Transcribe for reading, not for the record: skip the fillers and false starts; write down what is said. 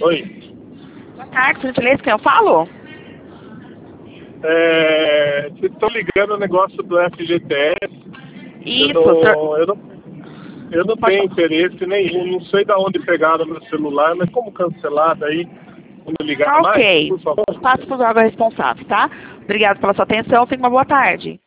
Oi. Boa tarde, por gentileza, quem eu falo? Vocês estão ligando o negócio do FGTS. Isso, senhor. Eu não tenho interesse nenhum, não sei de onde pegaram meu celular, mas como cancelado aí, quando ligar mais, Ok. por favor. Passo para o órgão responsável, tá? Obrigado pela sua atenção, tenha uma boa tarde.